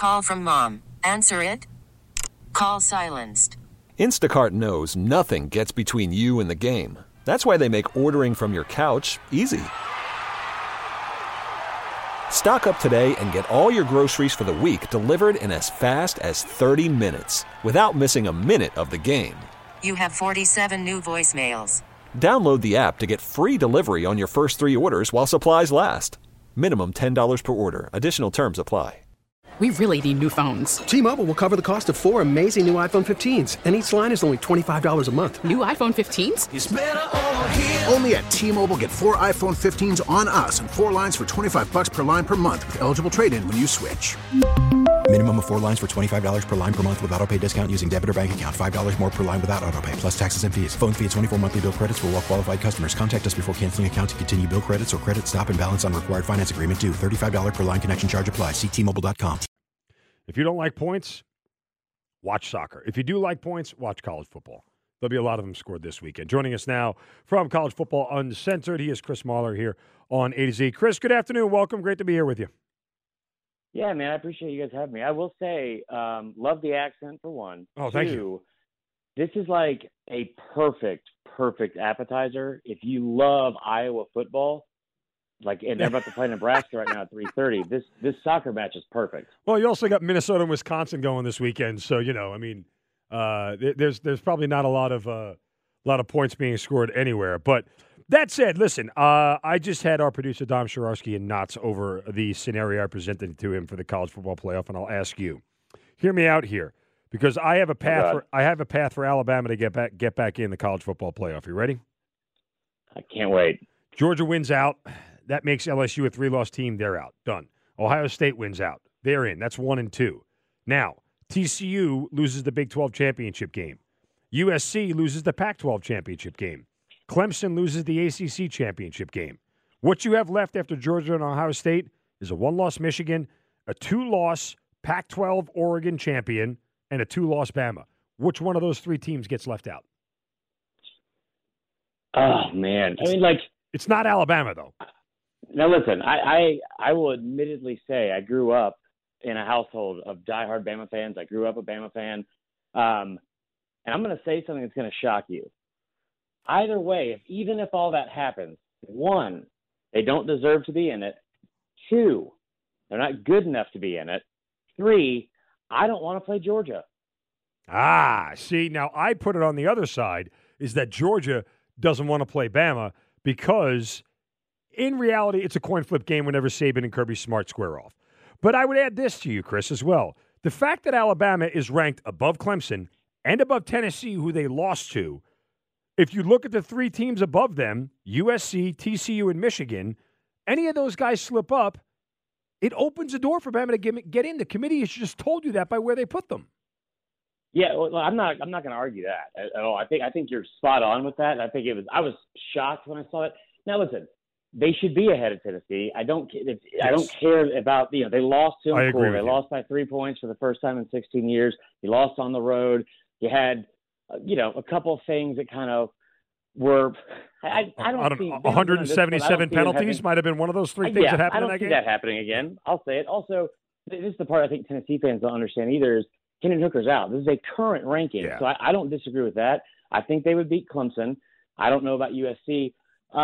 Call from mom. Answer it. Call silenced. Instacart knows nothing gets between you and the game. That's why they make ordering from your couch easy. Stock up today and get all your groceries for the week delivered in as fast as 30 minutes without missing a minute of the game. You have 47 new voicemails. Download the app to get free delivery on your first 3 orders while supplies last. Minimum $10 per order. Additional terms apply. We really need new phones. T-Mobile will cover the cost of 4 amazing new iPhone 15s, and each line is only $25 a month. New iPhone 15s? It's better over here. Only at T-Mobile, get 4 iPhone 15s on us and 4 lines for $25 per line per month with eligible trade-in when you switch. Minimum of 4 lines for $25 per line per month with autopay discount using debit or bank account. $5 more per line without autopay, plus taxes and fees. Phone fee at 24 monthly bill credits for well-qualified customers. Contact us before canceling account to continue bill credits or credit stop and balance on required finance agreement due. $35 per line connection charge applies. See T-Mobile.com. If you don't like points, watch soccer. If you do like points, watch college football. There'll be a lot of them scored this weekend. Joining us now from College Football Uncensored, he is Chris Mahler here on A to Z. Chris, good afternoon. Welcome. Great to be here with you. Yeah, man, I appreciate you guys having me. I will say, love the accent for one. Oh, thank you. This is like a perfect appetizer. If you love Iowa football, and they're about to play Nebraska right now at 3:30. This soccer match is perfect. Well, you also got Minnesota and Wisconsin going this weekend, so there's probably not a lot of points being scored anywhere. But that said, listen, I just had our producer Dom Shararski in knots over the scenario I presented to him for the college football playoff, and I'll ask you, hear me out here, because I have a path for Alabama to get back in the college football playoff. You ready? I can't wait. Georgia wins out. That makes LSU a 3-loss team. They're out. Done. Ohio State wins out. They're in. That's 1 and 2. Now, TCU loses the Big 12 championship game. USC loses the Pac-12 championship game. Clemson loses the ACC championship game. What you have left after Georgia and Ohio State is a 1-loss Michigan, a 2-loss Pac-12 Oregon champion, and a 2-loss Bama. Which one of those 3 teams gets left out? Oh, man. It's not Alabama, though. Now, listen, I will admittedly say I grew up in a household of diehard Bama fans. I grew up a Bama fan. And I'm going to say something that's going to shock you. Either way, even if all that happens, 1, they don't deserve to be in it. 2, they're not good enough to be in it. 3, I don't want to play Georgia. See, now I put it on the other side, is that Georgia doesn't want to play Bama because in reality, it's a coin flip game whenever Saban and Kirby Smart square off. But I would add this to you, Chris, as well. The fact that Alabama is ranked above Clemson and above Tennessee, who they lost to, if you look at the 3 teams above them, USC, TCU, and Michigan, any of those guys slip up, it opens a door for Bama to get in. The committee has just told you that by where they put them. Yeah, well, I'm not going to argue that at all. I think you're spot on with that. I was shocked when I saw it. Now, listen. They should be ahead of Tennessee. I don't care about they lost to them. They lost by 3 points for the first time in 16 years. You lost on the road. You had a couple of things that kind of were. I don't see 177 penalties might have been one of those 3 things that happened in that game. I don't see that happening again. I'll say it. Also, this is the part I think Tennessee fans don't understand either is Hendon Hooker's out. This is a current ranking, so I don't disagree with that. I think they would beat Clemson. I don't know about USC.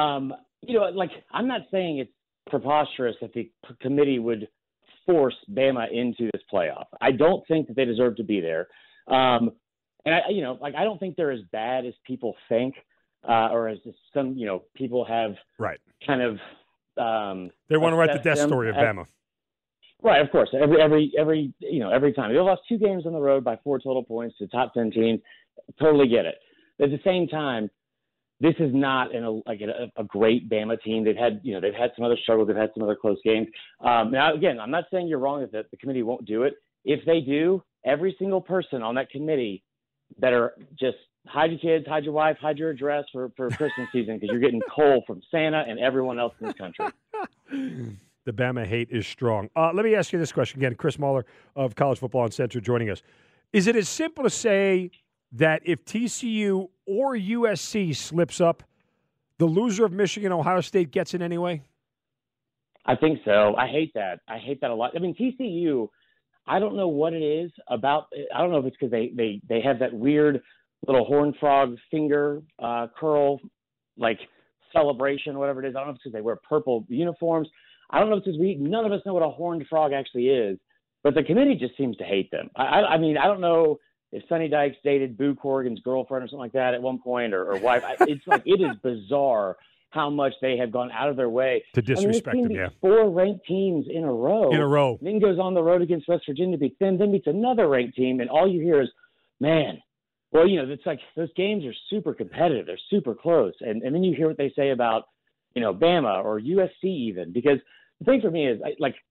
I'm not saying it's preposterous that the committee would force Bama into this playoff. I don't think that they deserve to be there. And I don't think they're as bad as people think, or as some, people have kind of, they want to write the death story of Bama. Right. Of course. Every time they lost 2 games on the road by 4 total points to top 10 teams. Totally get it. At the same time, this is not a great Bama team. They've had some other struggles. They've had some other close games. Now, again, I'm not saying you're wrong that the committee won't do it. If they do, every single person on that committee better just hide your kids, hide your wife, hide your address for Christmas season because you're getting coal from Santa and everyone else in this country. The Bama hate is strong. Let me ask you this question again. Chris Mahler of College Football Uncensored joining us. Is it as simple to say that if TCU or USC slips up, the loser of Michigan, Ohio State gets it anyway? I think so. I hate that. I hate that a lot. I mean, TCU, I don't know what it is about. I don't know if it's because they have that weird little horned frog finger curl, like celebration, whatever it is. I don't know if it's because they wear purple uniforms. I don't know if it's because none of us know what a horned frog actually is, but the committee just seems to hate them. I mean, I don't know if Sonny Dykes dated Boo Corrigan's girlfriend or something like that at one point or wife. It's like, it is bizarre how much they have gone out of their way to disrespect them. Yeah, 4 ranked teams in a row. Then goes on the road against West Virginia, beats them, then beats another ranked team, and all you hear is, man. Well, it's like those games are super competitive. They're super close, and then you hear what they say about, Bama or USC even. Because the thing for me is,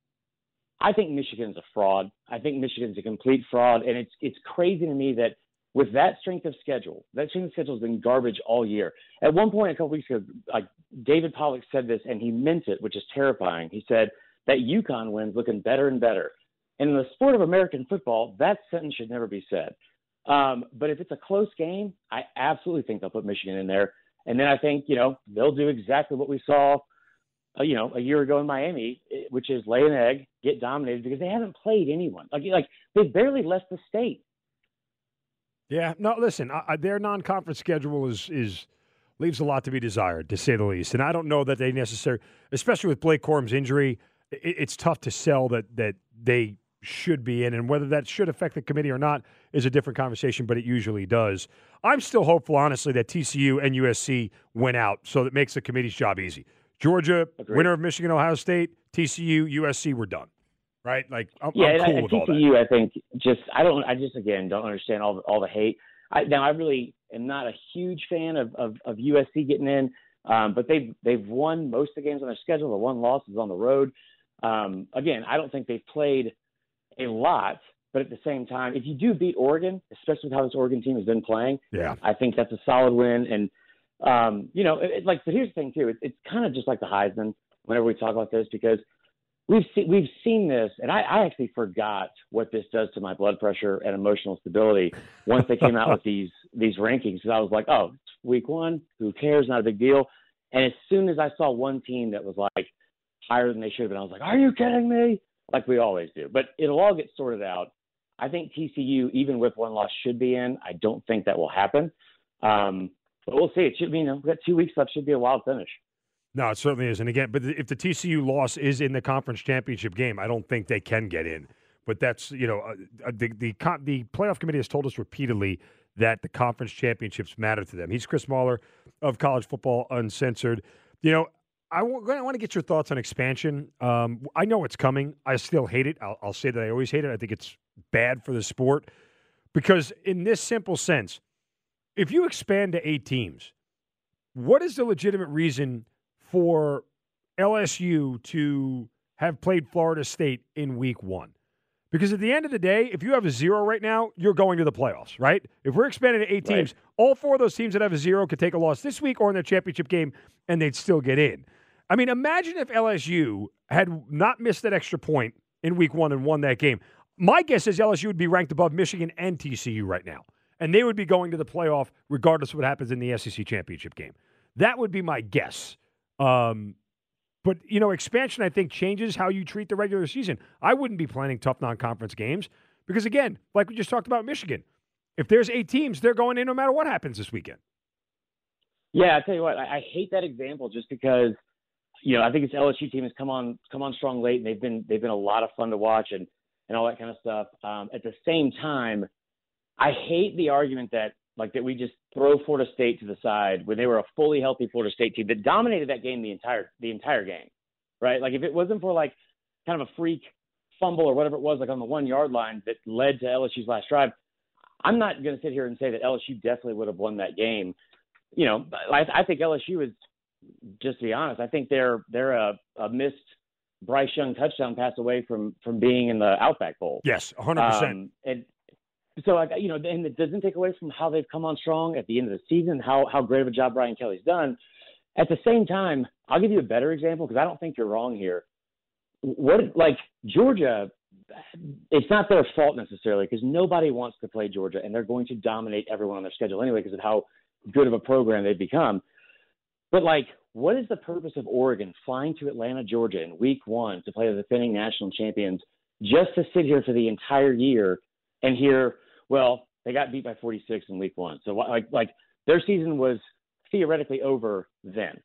I think Michigan's a fraud. I think Michigan's a complete fraud, and it's crazy to me that with that strength of schedule has been garbage all year. At one point a couple weeks ago, David Pollack said this, and he meant it, which is terrifying. He said that UConn wins looking better and better. And in the sport of American football, that sentence should never be said. But if it's a close game, I absolutely think they'll put Michigan in there. And then I think, they'll do exactly what we saw, a year ago in Miami, which is lay an egg, get dominated because they haven't played anyone. Like they've barely left the state. Yeah, no, listen, their non-conference schedule leaves a lot to be desired, to say the least. And I don't know that they necessarily, especially with Blake Corum's injury, it's tough to sell that they should be in. And whether that should affect the committee or not is a different conversation, but it usually does. I'm still hopeful, honestly, that TCU and USC win out, so that makes the committee's job easy. Georgia, Agreed. Winner of Michigan, Ohio State, TCU, USC, we're done. Right? Like, I'm cool with all that. TCU, I think, I again, don't understand all the hate. I really am not a huge fan of USC getting in, but they've won most of the games on their schedule. The one loss is on the road. Again, I don't think they've played a lot, but at the same time, if you do beat Oregon, especially with how this Oregon team has been playing, I think that's a solid win. And, but here's the thing, too. It's kind of just like the Heisman whenever we talk about this, because we've seen this, and I actually forgot what this does to my blood pressure and emotional stability once they came out with these rankings. Because I was like, oh, it's week 1, who cares? Not a big deal. And as soon as I saw one team that was like higher than they should have been, I was like, are you kidding me? Like we always do. But it'll all get sorted out. I think TCU, even with one loss, should be in. I don't think that will happen. But we'll see. It should be, we've got 2 weeks left. Should be a wild finish. No, it certainly is. And again, but if the TCU loss is in the conference championship game, I don't think they can get in. But that's, the playoff committee has told us repeatedly that the conference championships matter to them. He's Chris Mahler of College Football Uncensored. I want to get your thoughts on expansion. I know it's coming. I still hate it. I'll say that I always hate it. I think it's bad for the sport because in this simple sense, if you expand to 8 teams, what is the legitimate reason for LSU to have played Florida State in week 1? Because at the end of the day, if you have a 0 right now, you're going to the playoffs, right? If we're expanding to 8 teams, all 4 of those teams that have a 0 could take a loss this week or in their championship game, and they'd still get in. I mean, imagine if LSU had not missed that extra point in week 1 and won that game. My guess is LSU would be ranked above Michigan and TCU right now, and they would be going to the playoff regardless of what happens in the SEC championship game. That would be my guess. But, expansion, I think, changes how you treat the regular season. I wouldn't be planning tough non-conference games because, again, like we just talked about Michigan, if there's 8 teams, they're going in no matter what happens this weekend. Yeah, I tell you what, I hate that example just because, I think this LSU team has come on strong late, and they've been a lot of fun to watch and all that kind of stuff. At the same time, I hate the argument that we just throw Florida State to the side when they were a fully healthy Florida State team that dominated that game the entire game, right? Like if it wasn't for kind of a freak fumble or whatever it was, on the 1-yard line that led to LSU's last drive, I'm not going to sit here and say that LSU definitely would have won that game. I think LSU is, just to be honest, I think they're a missed Bryce Young touchdown pass away from being in the Outback Bowl. Yes, 100%. And so, and it doesn't take away from how they've come on strong at the end of the season, how great of a job Brian Kelly's done. At the same time, I'll give you a better example because I don't think you're wrong here. Georgia, it's not their fault necessarily because nobody wants to play Georgia, and they're going to dominate everyone on their schedule anyway because of how good of a program they've become. But, what is the purpose of Oregon flying to Atlanta, Georgia in week 1 to play the defending national champions just to sit here for the entire year and hear, well, they got beat by 46 in week 1. So like their season was theoretically over then.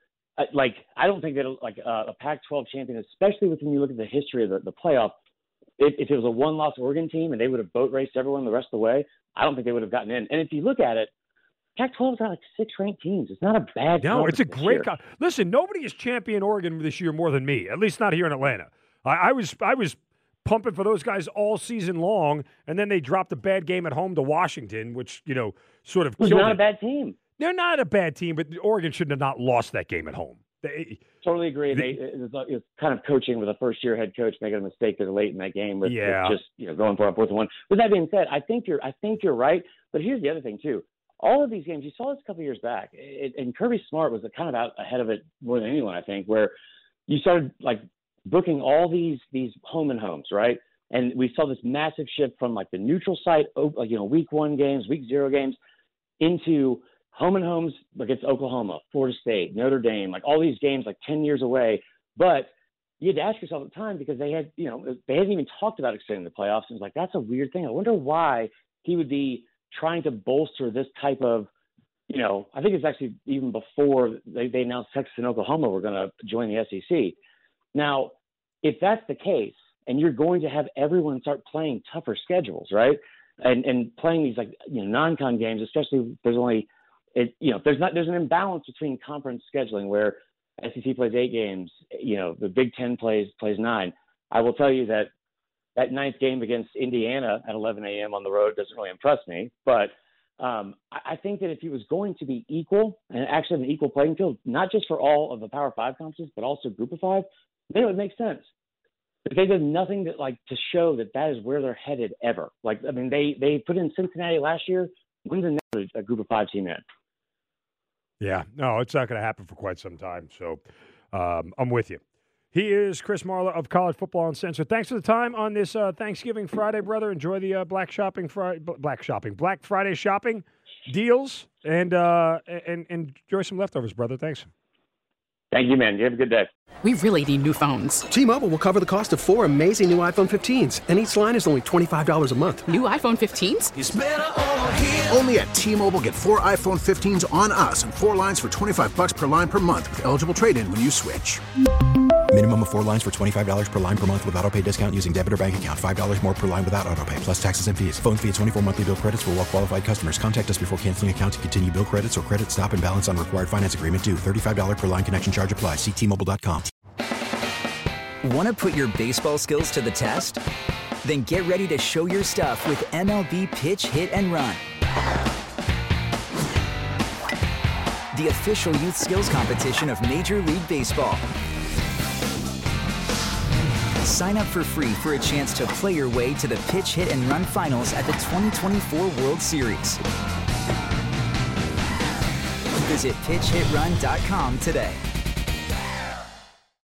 I don't think that a Pac-12 champion, especially when you look at the history of the playoff, if it was a one-loss Oregon team and they would have boat raced everyone the rest of the way, I don't think they would have gotten in. And if you look at it, Pac-12's got like 6 ranked teams. It's not a bad. No, it's a great. Listen, nobody has championed Oregon this year more than me. At least not here in Atlanta. I was pumping for those guys all season long, and then they dropped a bad game at home to Washington, which sort of killed it. Not a bad team. They're not a bad team, but Oregon should have not lost that game at home. Totally agree. It was kind of coaching with a first-year head coach making a mistake that late in that game with just going for a 4th and 1. With that being said, I think you're right. But here's the other thing too. All of these games, you saw this a couple years back, and Kirby Smart was kind of out ahead of it more than anyone, I think, where you started like booking all these home and homes, right? And we saw this massive shift from like the neutral site, week 1 games, week 0 games, into home and homes against Oklahoma, Florida State, Notre Dame, like all these games like 10 years away. But you had to ask yourself at the time, because they hadn't even talked about extending the playoffs. And it was like, that's a weird thing. I wonder why he would be trying to bolster this type of, I think it's actually even before they announced Texas and Oklahoma were going to join the SEC. Now, if that's the case, and you're going to have everyone start playing tougher schedules, right? And playing these non-con games, especially if there's only there's an imbalance between conference scheduling where SEC plays 8 games, the Big Ten plays 9. I will tell you that 9th game against Indiana at 11 a.m. on the road doesn't really impress me. But I think that if he was going to be equal and actually an equal playing field, not just for all of the Power 5 conferences, but also Group of 5, then it would make sense. But they did nothing to show that is where they're headed ever. They put in Cincinnati last year. When's a Group of 5 team in? Yeah, no, it's not going to happen for quite some time. So I'm with you. He is Chris Marlar of College Football Uncensored. Thanks for the time on this Thanksgiving Friday, brother. Enjoy the Black Friday shopping deals, and enjoy some leftovers, brother. Thanks. Thank you, man. You have a good day. We really need new phones. T-Mobile will cover the cost of 4 amazing new iPhone 15s, and each line is only $25 a month. New iPhone 15s? It's better over here. Only at T-Mobile, get 4 iPhone 15s on us and 4 lines for $25 per line per month with eligible trade-in when you switch. Minimum of 4 lines for $25 per line per month with auto-pay discount using debit or bank account. $5 more per line without auto-pay, plus taxes and fees. Phone fee at 24 monthly bill credits for well-qualified customers. Contact us before canceling account to continue bill credits or credit stop and balance on required finance agreement due. $35 per line connection charge applies. See T-Mobile.com. Want to put your baseball skills to the test? Then get ready to show your stuff with MLB Pitch, Hit, and Run. The official youth skills competition of Major League Baseball. Sign up for free for a chance to play your way to the Pitch, Hit, and Run finals at the 2024 World Series. Visit PitchHitRun.com today.